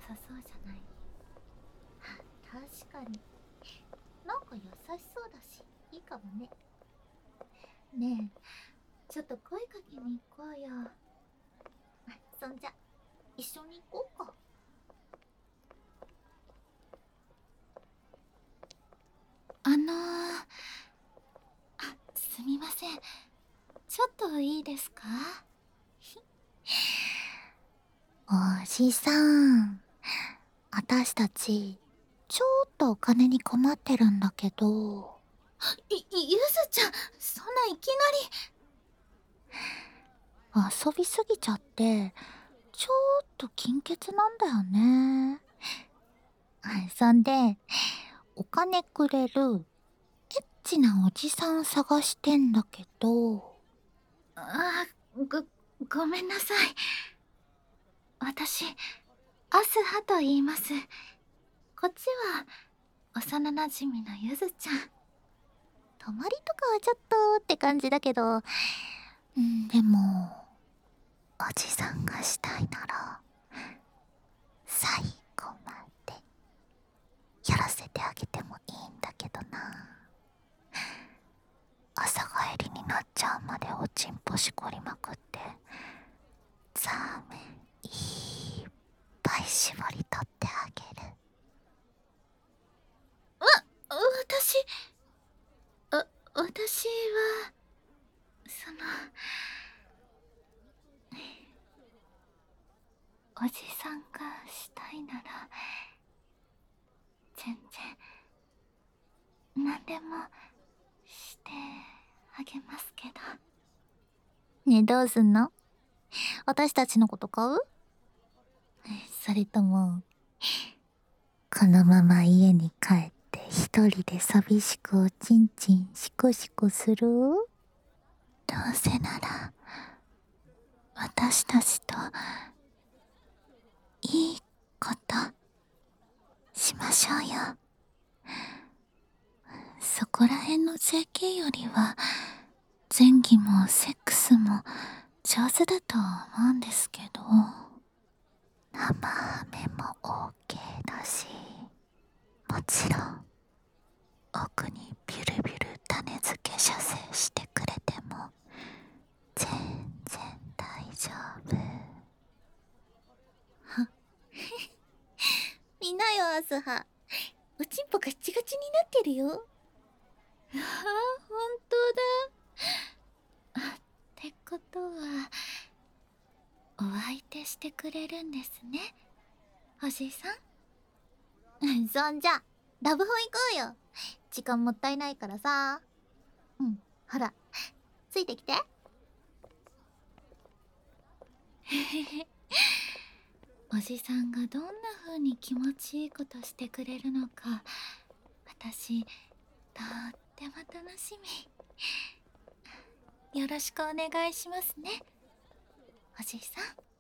さそうじゃない？確かに。なんか優しそうだし、いいかもね。ねえ、ちょっと声かけに行こうよ。そんじゃ、一緒に行こうか。すみません。ちょっといいですか？おじさん、私たち、ちょっとお金に困ってるんだけど。ゆずちゃん、そんないきなり。遊びすぎちゃって、ちょっと金欠なんだよね。そんで、お金くれる、エッチなおじさん探してんだけど。ごめんなさい。私、アスハと言います。こっちは、幼馴染のゆずちゃん。泊まりとかはちょっとって感じだけど、でも、おじさんがしたいなら、最後まで、やらせてあげてもいいんだけどな。朝帰りになっちゃうまでおちんぽしこりまくって、ザーメンいっぱい絞り取ってあげる。私、私は、おじさんがしたいなら、全然、何でも、してあげますけど。ねえ、どうすんの？私たちのこと買う？それとも、このまま家に帰って一人で寂しくおちんちんシコシコする？どうせなら、私たちと、いいこと、しましょうよ。そこら辺の整形よりは、前戯もセックスも上手だと思うんですけど。生ハメも OK だし、もちろん奥にビュルビュル種付け射精してくれても全然大丈夫。は見なよ、アスハ。おちんぽガチガチになってるよ。ああ、ほんとだ。ってことは、お相手してくれるんですね、おじさん。そんじゃ、ラブホ行こうよ。時間もったいないからさ。ほら、ついてきて。へへへ。おじさんがどんな風に気持ちいいことしてくれるのか、私、とっても楽しみ。よろしくお願いしますね、おじさん。